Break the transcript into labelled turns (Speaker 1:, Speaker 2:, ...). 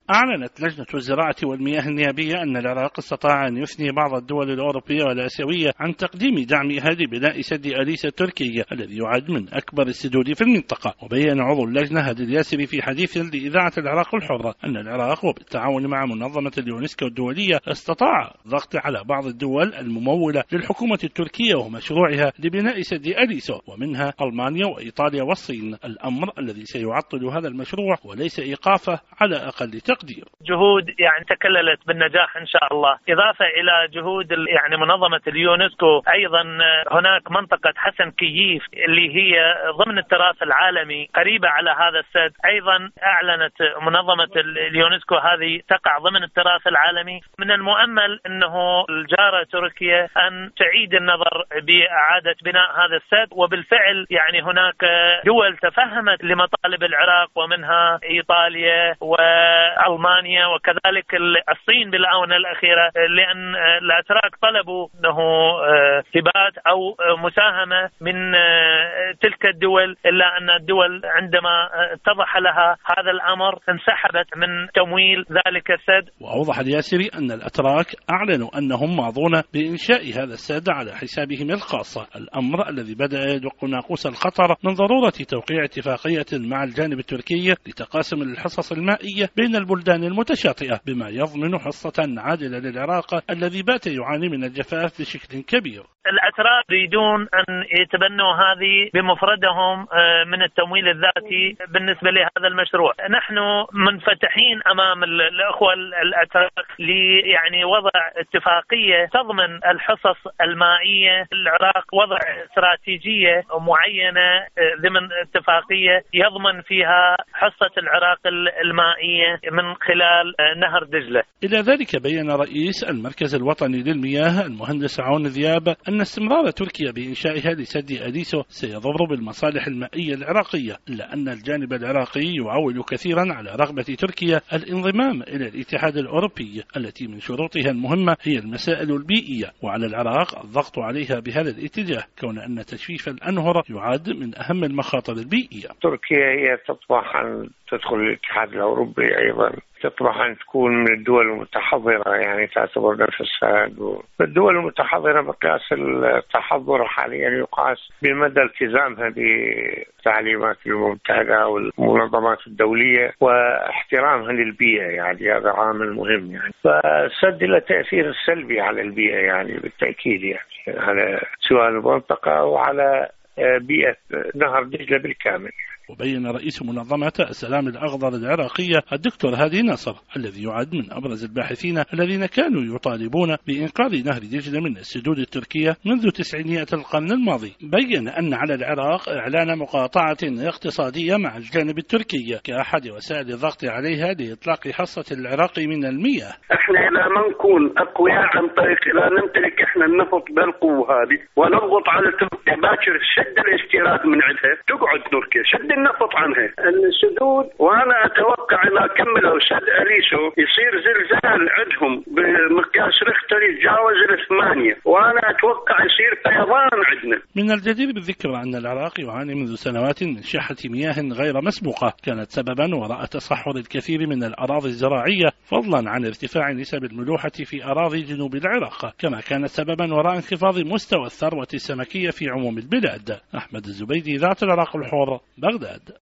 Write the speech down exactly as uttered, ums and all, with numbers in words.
Speaker 1: أعلنت لجنة الزراعة والمياه النيابية أن العراق استطاع أن يثني بعض الدول الأوروبية والآسيوية عن تقديم دعمها لبناء سد أليس التركي الذي يعد من أكبر السدود في المنطقة. وبين عضو اللجنة هادي الياسري في حديث لإذاعة العراق الحرة أن العراق وبالتعاون مع منظمة اليونسكو الدولية استطاع الضغط على بعض الدول الممولة للحكومة التركية ومشروعها لبناء سد أليسو، ومنها ألمانيا وإيطاليا والصين، الأمر الذي سيعطل هذا المشروع وليس إيقافه على أقل تقدير.
Speaker 2: جهود يعني تكللت بالنجاح إن شاء الله، إضافة إلى جهود يعني منظمة اليونسكو. أيضا هناك منطقة حسن كييف اللي هي ضمن التراث العالمي قريبة على هذا السد، أيضا أعلنت منظمة اليونسكو هذه تقع ضمن التراث العالمي. من المؤمل أنه الجارة تركيا أن تعيد النظر بإعادة بناء هذا السد، وبالفعل يعني هناك دول تفهمت لمطالب العراق ومنها إيطاليا و ألمانيا وكذلك الصين بالآونة الأخيرة، لأن الأتراك طلبوا أنه ثبات أو مساهمة من تلك الدول، إلا أن الدول عندما اتضح لها هذا الأمر انسحبت من تمويل ذلك السد.
Speaker 1: وأوضح الياسري أن الأتراك أعلنوا أنهم ماضون بإنشاء هذا السد على حسابهم الخاصة، الأمر الذي بدأ يدق ناقوس الخطر من ضرورة توقيع اتفاقية مع الجانب التركي لتقاسم الحصص المائية بين البلدان المتشاطئة، بما يضمن حصة عادلة للعراق الذي بات يعاني من الجفاف بشكل كبير.
Speaker 2: الأتراك يريدون أن يتبنوا هذه بمفردهم من التمويل الذاتي بالنسبة لهذا المشروع. نحن منفتحين أمام الأخوة الأتراك يعني وضع اتفاقية تضمن الحصص المائية للعراق، وضع استراتيجية معينة ضمن اتفاقية يضمن فيها حصة العراق المائية من خلال نهر دجلة.
Speaker 1: إلى ذلك بين رئيس المركز الوطني للمياه المهندس عون ذياب أن استمرار تركيا بإنشائها لسد أليسو سيضر بالمصالح المائية العراقية، إلا أن الجانب العراقي يعول كثيرا على رغبة تركيا الانضمام إلى الاتحاد الأوروبي التي من شروطها المهمة هي المسائل البيئية، وعلى العراق الضغط عليها بهذا الاتجاه، كون أن تجفيف الأنهر يعد من أهم المخاطر البيئية.
Speaker 3: تركيا هي تطمح أن تدخل الاتحاد الأوروبي، أيضا تطمح أن تكون من الدول المتحضرة، يعني تعتبر نفسها الدول المتحضرة مقياس التحضر حاليا يقاس بمدى التزامها بتعليمات الأمم المتحدة والمنظمات الدولية واحترامها للبيئة، يعني هذا عامل مهم. يعني فالسد له تأثير سلبي على البيئة يعني بالتأكيد، يعني على سواء المنطقة أو على بيئة نهر دجلة بالكامل.
Speaker 1: وبين رئيس منظمة السلام الأخضر العراقية الدكتور هادي ناصر الذي يعد من أبرز الباحثين الذين كانوا يطالبون بإنقاذ نهر دجلة من السدود التركية منذ تسعينيات القرن الماضي، بين أن على العراق إعلان مقاطعة اقتصادية مع الجانب التركي كأحد وسائل الضغط عليها لإطلاق حصة العراق من المياه.
Speaker 4: احنا لا ما نكون أقوياء عن طريق لا نمتلك احنا النفط بالقوة هذه ونضغط على تركيا باكر شد الاستيراد من عندها، تقعد تركيا شد النفط عنها السدود. وانا اتوقع ان كملوا سد أليسو يصير زلزال عندهم بمقياس ريختر يتجاوز الثمانية، وانا اتوقع يصير فيضان عندنا.
Speaker 1: من الجدير بالذكر ان العراق يعاني منذ سنوات من شحة مياه غير مسبوقة كانت سببا وراء تصحر الكثير من الاراضي الزراعية، فضلا عن ارتفاع نسب الملوحة في اراضي جنوب العراق، كما كانت سببا وراء انخفاض مستوى الثروة السمكية في عموم البلاد. احمد الزبيدي، ذات العراق الحر، بغداد.